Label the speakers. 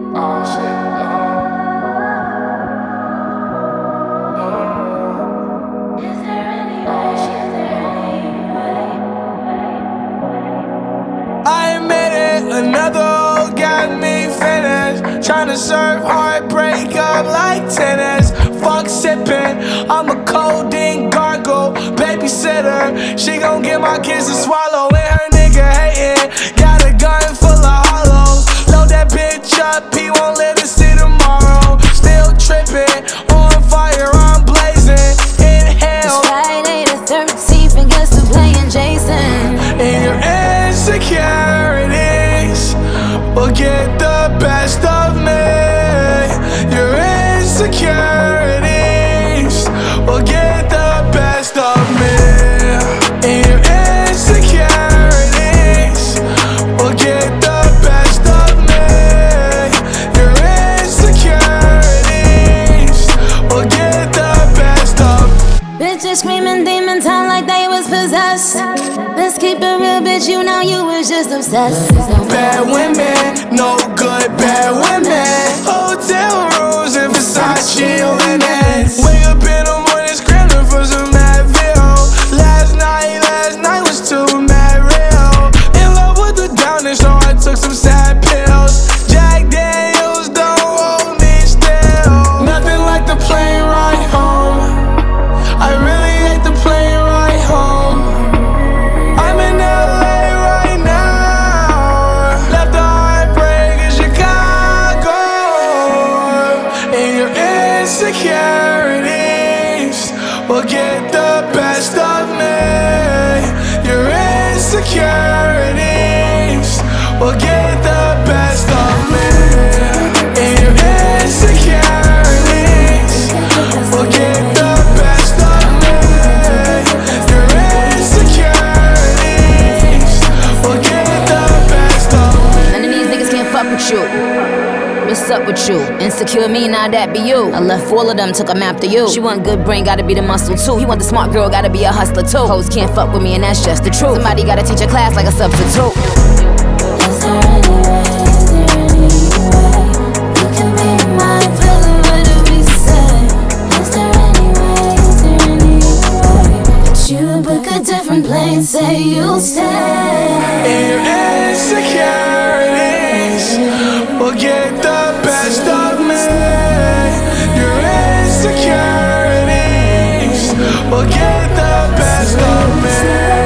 Speaker 1: Oh shit.
Speaker 2: I admit it, another hoe got me finished. Tryna serve heartbreak up like tennis. Fuck sippin', I'm a codeine gargle. Babysitter, she gon' get my kids to swallow. And her nigga hatin', got a gun full of hollows. Load that bitch up, he won't live to see tomorrow. Still trippin', on fire, I'm blazing. Inhale.
Speaker 3: It's Friday the 13th and guess who's playing Jason?
Speaker 2: And your insecurities will get the best of me. Your insecurities will get the best of me. And your insecurities will get the best of me. Your insecurities will get the best of me.
Speaker 3: Bitches screaming demon time like they was possessed. Let's keep it real, bitch, you know you was just obsessed.
Speaker 2: Bad women, no good bad women. Hotel rooms and Versace linens. Wake up in the morning scrambling for some Advil. Last night was too mad real. In love with the downer, so I took some sad pills. Jack Daniels don't hold me still. Nothing like the plane ride home. I really hate the plane ride home. I'm in LA right now. Left the heartbreak in Chicago. And your insecurities will get the best of me. Your insecurities will get the best of me. And your insecurities will get the best of me. Your insecurities will get the best of me.
Speaker 3: None of these niggas can't fuck with you. What's up with you? Insecure me, now that be you. I left all of them, took them after you. She want good brain, gotta be the muscle too. He want the smart girl, gotta be a hustler too. Hoes can't fuck with me and that's just the truth. Somebody gotta teach a class like a substitute. Is there any way, you can be mine, feeling what do we say? Is there any way that you book a different plane, say you'll stay?
Speaker 2: And your insecurities will get the best of me. Your insecurities will get the best of me.